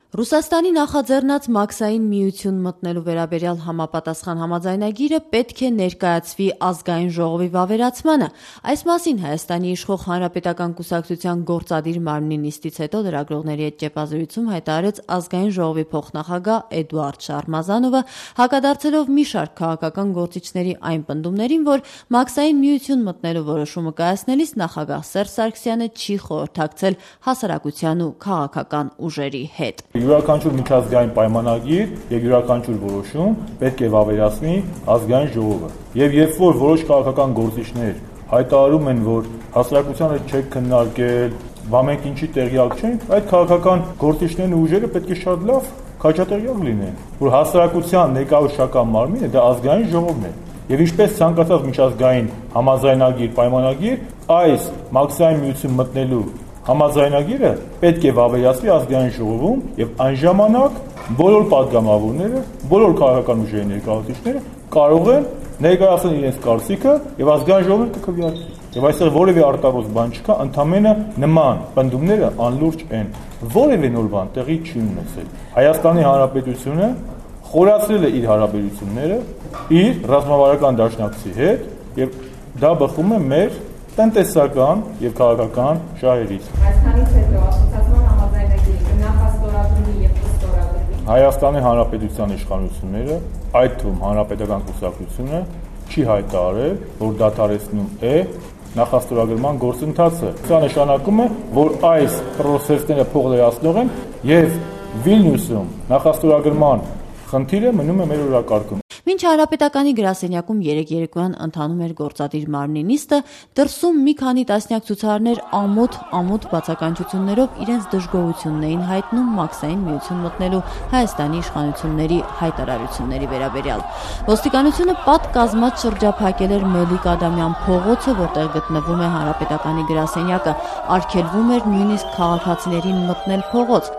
Ռուսաստանի նախաձեռնած Մաքսային միություն մտնելու վերաբերյալ համապատասխան համաձայնագիրը պետք է ներկայացվի ազգային ժողովի վավերացմանը։ Այս մասին Հայաստանի իշխող Հանրապետական կուսակցության գործադիր մարմնի նիստից հետո լրագրողների հետ ճեպազրույցում հայտարարեց ազգային ժողովի փոխնախագահ Էդուարդ Շարմազանովը, հակադարձելով մի շարք քաղաքական գործիչների այն պնդումներին, որ Մաքսային միություն մտնելու որոշումը կայացնելիս նախագահ Սերժ Սարգսյանը չի խորհրդակցել հասարակության ու քաղաքական ուժերի հետ։ Յուրաքանչյուր միջազգային պայմանագիր եւ յուրաքանչյուր որոշում պետք է վավերացնի ազգային ժողովը։ Եվ երբ որ որոշ քաղաքական գործիչներ հայտարարում են, որ հասարակությանը չեք քննարկել, վամենք ինչի տեղյակ չենք, այդ քաղաքական գործիչներն ու ուժերը պետք է շատ լավ քաջատեղյակ լինեն, որ հասարակության ներկայացական մարմինը դա ազգային ժողովն է։ Եվ ինչպես ցանկացած միջազգային համաձայնագիր, պայմանագիր, այս Մաքսային միություն մտնելու համաձայնագիրը պետք է վավերացվի ազգային ժողովում եւ այն ժամանակ բոլոր պատգամավորները, բոլոր քաղաքական ուժերի ներկայացուցիչները կարող են ներկայացնել իրենց կարծիքը եւ ազգային ժողովը կքվեարկի։ Եվ այստեղ որևէ արտահայտ բան չկա, ընդամենը նման պնդումները անլուրջ են։ Որևէ նոր բան տեղի չի ունեցել։ Հայաստանի Հանրապետությունը խորացրել է իր հարաբերությունները իր ռազմավարական դաշնակցի հետ եւ դա բխում է մեր տնտեսական եւ քաղաքական շահերից։ Այսքանից հետո ասոցիացիոն համաձայնագիրը կնախաստորագրվի եւ կստորագրվի։ Հայաստանի Հանրապետության իշխանությունները, այդ թվում Հանրապետական կուսակցությունը, չի հայտարարել, որ դադարեցնում է նախաստորագրման գործընթացը։ Սա նշանակում է, որ այս process-ները փոխլայացնող են եւ Վիլնյուսում նախաստորագրման խնդիրը մնում է մեր օրակարգում։ Մինչ Հանրապետականի գրասենյակում երեկ երեկոյան ընթանում էր գործադիր մարմնի նիստը, դրսում մի քանի տասնյակ ցուցարարներ ամոթ բացականչություններով իրենց դժգոհությունն էին հայտնում Մաքսային միություն մտնելու Հայաստանի իշխանությունների հայտարարությունների վերաբերյալ։ Ոստիկանությունը պատկազմած շրջափակել էր Մելիք Ադամյան փողոցը, որտեղ գտնվում է Հանրապետականի գրասենյակը, արգելվում էր նույնիսկ քաղաքացիներին մտնել փողոց։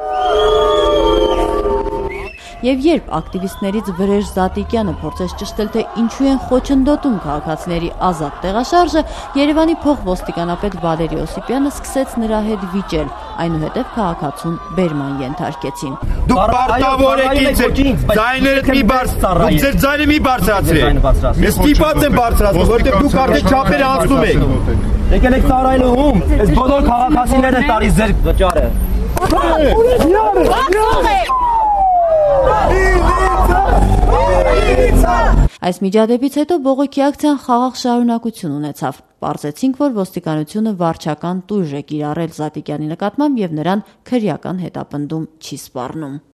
Եվ երբ ակտիվիստներից Վրեժ Զատիկյանը փորձեց ճշտել, թե ինչու են խոչընդոտում քաղաքացիների ազատ տեղաշարժը, Երևանի փոխոստիկանապետ Վալերի Օսիպյանը սկսեց նրա հետ վիճել, այնուհետև քաղաքացուն բերման ենթարկեցին։ Դուք պարտավոր եք ինձ ձայներդ մի բարձրացրեք, ձեր ձայնը մի բարձրացրեք։ Ես ստիպված եմ բարձրացնել, որովհետև դուք արդեն չափերը անցնում եք։ Եկել եք ծառայելու ում, այս բոլոր քաղաքացիները տարի ձեր վճարը։ Այս միջադեպից հետո բողոքի ակցիան խաղաղ շարունակություն ունեցավ։ Պարզեցինք, որ ոստիկանությունը վարչական տույժ է կիրառել Զատիկյանի նկատմամբ եւ նրան քրեական հետապնդում չի սպառնում։